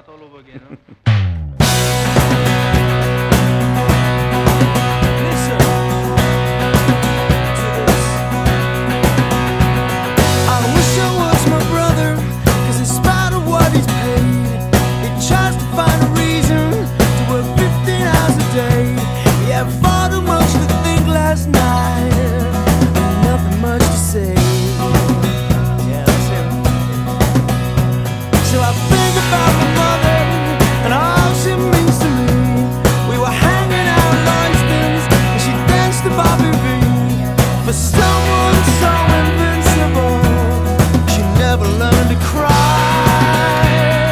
all over again, huh? Listen to this. I wish I was my brother, 'cause in spite of what he's paid, he tries to find a reason to work 15 hours a day. He had far too much to think last night, and nothing much to say. Yeah, that's him. So I think about my mother and all she means to me. We were hanging out in Loiston's and she danced to Bobby V. For someone so invincible, she never learned to cry.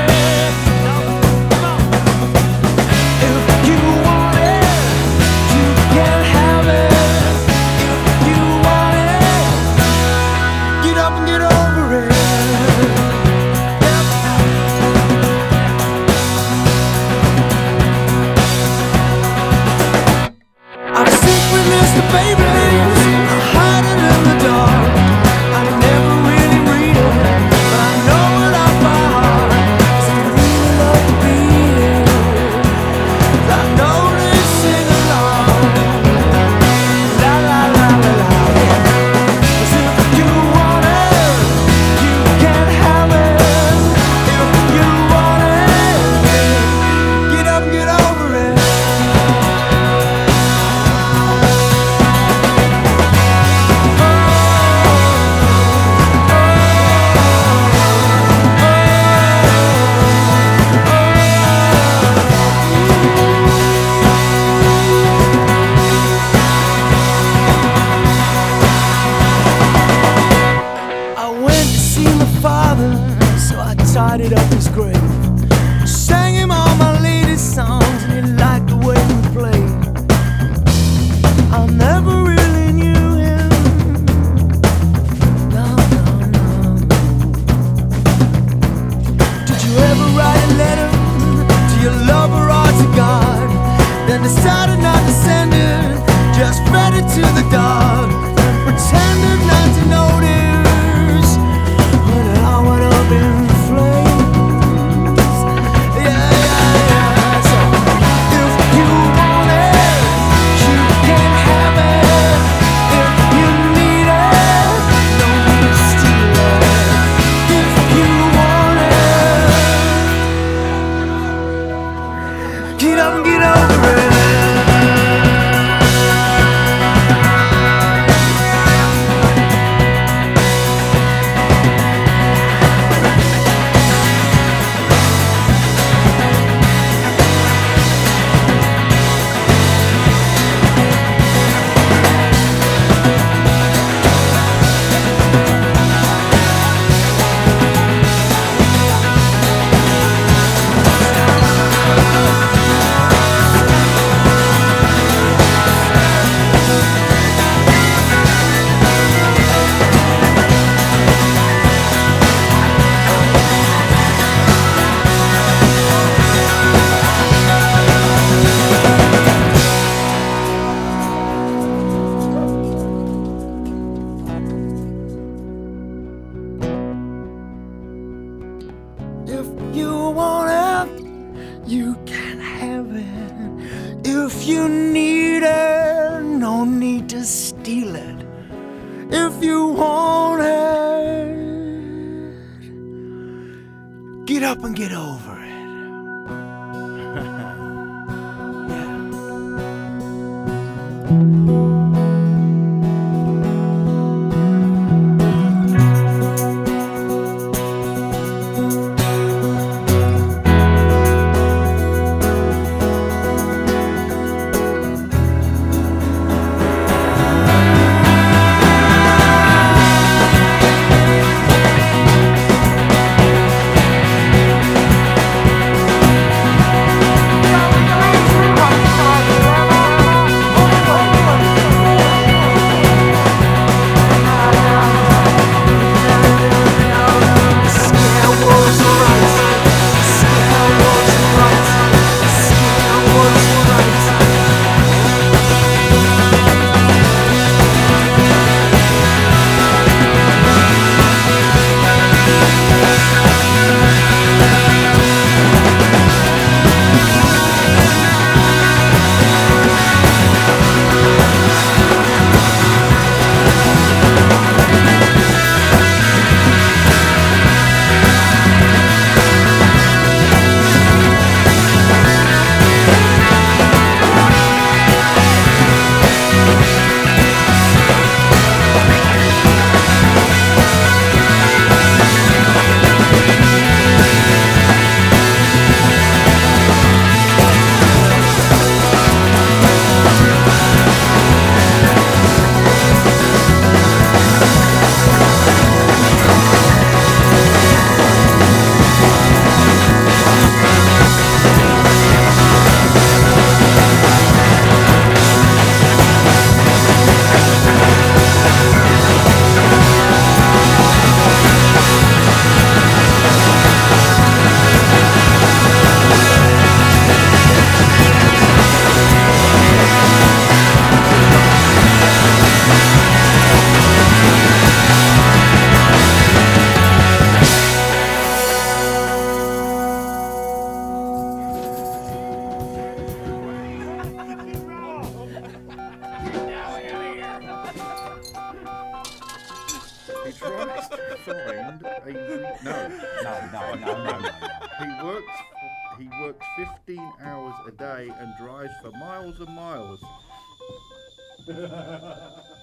If you want it, you can have it. If you want it, get up and get over it. I'm sick with Mr. Babies, hiding in the dark. I never really read it, but I know it off by heart. 'Cause I really love to be here. I know they sing along. La la la la la. 'Cause if you want it, you can have it. If you want it, get up and get over it. I went to see my father, so I tidied up his grave. Sang him all my latest songs, and he liked the way we played. I never really knew him. No, no, no. Did you ever write a letter to your lover or to God, then decided not to send it, just read it to the dog, and pretended not to notice when it all went up in flames? Yeah, yeah, yeah. So if you want it, you can have it. If you need it, no need to steal it. If you want it, get up and get over it. If you want it, you can have it. If you need it, no need to steal it. If you want it, get up and get over it. No. No. He works 15 hours a day and drives for miles and miles.